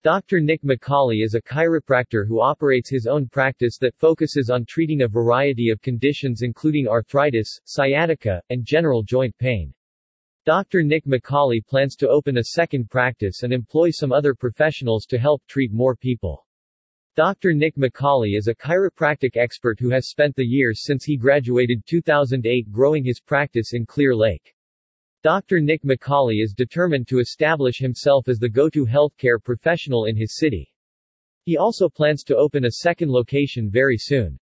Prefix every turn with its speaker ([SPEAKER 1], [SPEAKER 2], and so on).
[SPEAKER 1] Dr. Nick McCauley is a chiropractor who operates his own practice that focuses on treating a variety of conditions including arthritis, sciatica, and general joint pain. Dr. Nick McCauley plans to open a second practice and employ some other professionals to help treat more people. Dr. Nick McCauley is a chiropractic expert who has spent the years since he graduated 2008 growing his practice in Clear Lake. Dr. Nick McCauley is determined to establish himself as the go-to healthcare professional in his city. He also plans to open a second location very soon.